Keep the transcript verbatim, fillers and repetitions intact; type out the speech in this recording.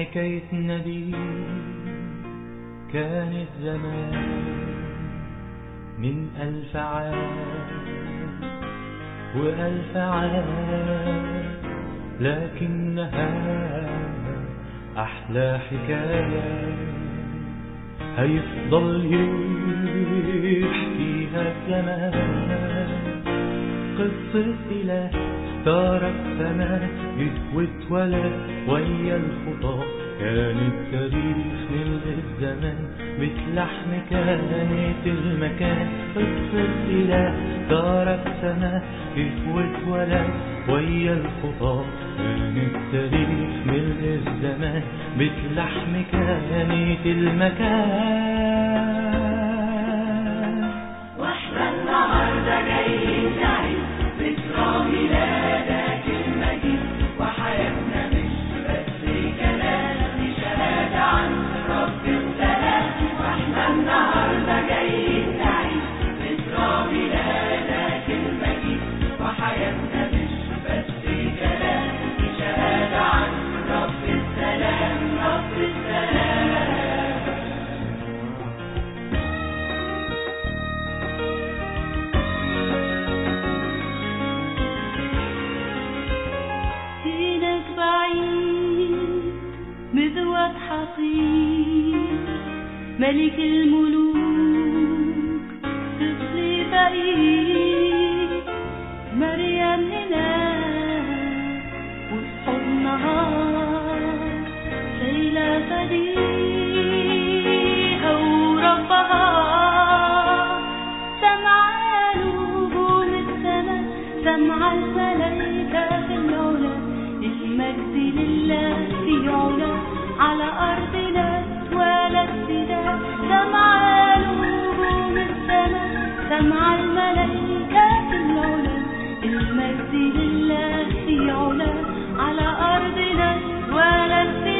حكايتنا دي كانت زمان من ألف عام وألف عام، لكنها أحلى حكاية هيفضل يحكيها الزمان. قصة إله تارك سما جه واتولد ويا الخطى، كان التاريخ ملء الزمان بتلحم كانت المكان. قصة إله تارك سما جه واتولد ويا الخطى، كان التاريخ ملء الزمان بتلحم كانت المكان. واحنا النهارده جايين نعيد ذكرى ميلادك المجيد، وحياتنا مش بس كلام، دي شهادة عن رب السلام. واحنا النهارده جايين نعيد ذكرى ميلادك المجيد، وحياتنا مش بس كلام، دي شهادة عن رب السلام، رب السلام. دينك بعيد مذوق حقير، ملك الملوك طفل فقير. مريم هنا وفي حضنها شايلة فديها وربها. سمع نجوم السما، سمع الملايكة في العلا، المجد لله في علا، على أرضنا اتولد فداء. سمع نجوم السما، سمع الملايكة في العلا، المجد لله في علا، على أرضنا اتولد فداء.